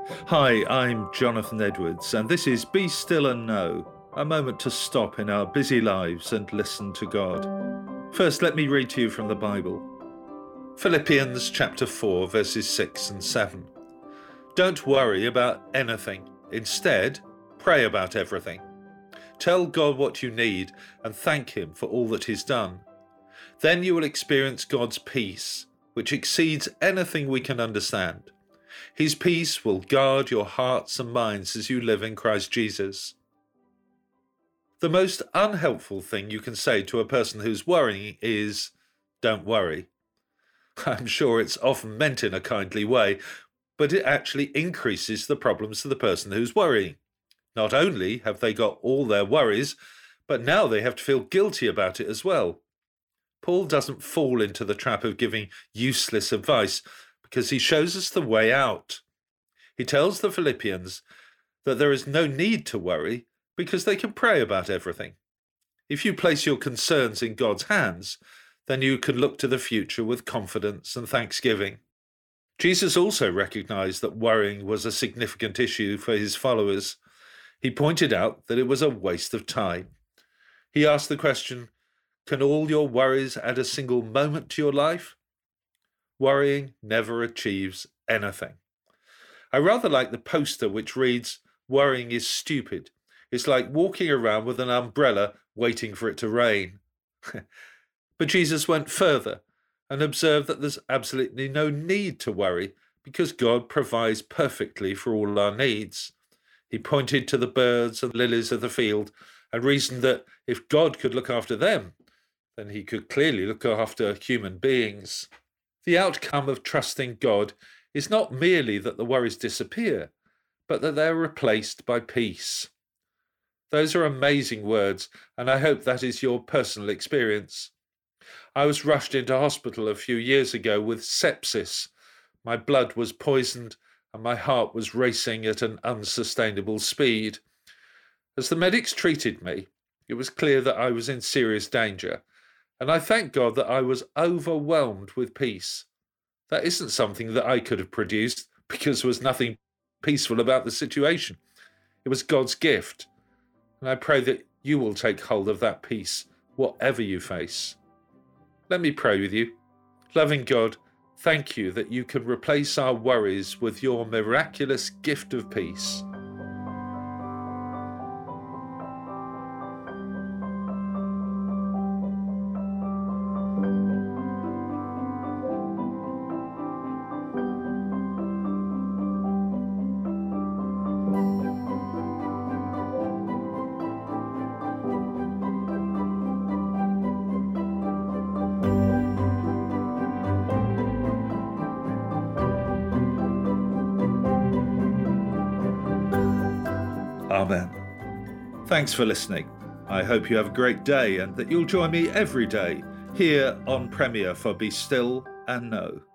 Hi, I'm Jonathan Edwards, and this is Be Still and Know, a moment to stop in our busy lives and listen to God. First, let me read to you from the Bible. Philippians chapter 4, verses 6 and 7. Don't worry about anything. Instead, pray about everything. Tell God what you need and thank Him for all that He's done. Then you will experience God's peace, which exceeds anything we can understand. His peace will guard your hearts and minds as you live in Christ Jesus. The most unhelpful thing you can say to a person who's worrying is, don't worry. I'm sure it's often meant in a kindly way, but it actually increases the problems to the person who's worrying. Not only have they got all their worries, but now they have to feel guilty about it as well. Paul doesn't fall into the trap of giving useless advice, because he shows us the way out. He tells the Philippians that there is no need to worry because they can pray about everything. If you place your concerns in God's hands, then you can look to the future with confidence and thanksgiving. Jesus also recognized that worrying was a significant issue for his followers. He pointed out that it was a waste of time. He asked the question, can all your worries add a single moment to your life? Worrying never achieves anything. I rather like the poster which reads, worrying is stupid. It's like walking around with an umbrella waiting for it to rain. But Jesus went further and observed that there's absolutely no need to worry because God provides perfectly for all our needs. He pointed to the birds and lilies of the field and reasoned that if God could look after them, then he could clearly look after human beings. The outcome of trusting God is not merely that the worries disappear, but that they're replaced by peace. Those are amazing words, and I hope that is your personal experience. I was rushed into hospital a few years ago with sepsis. My blood was poisoned and my heart was racing at an unsustainable speed. As the medics treated me, it was clear that I was in serious danger. And I thank God that I was overwhelmed with peace. That isn't something that I could have produced because there was nothing peaceful about the situation. It was God's gift. And I pray that you will take hold of that peace, whatever you face. Let me pray with you. Loving God, thank you that you can replace our worries with your miraculous gift of peace. Amen. Thanks for listening. I hope you have a great day and that you'll join me every day here on Premier for Be Still and Know.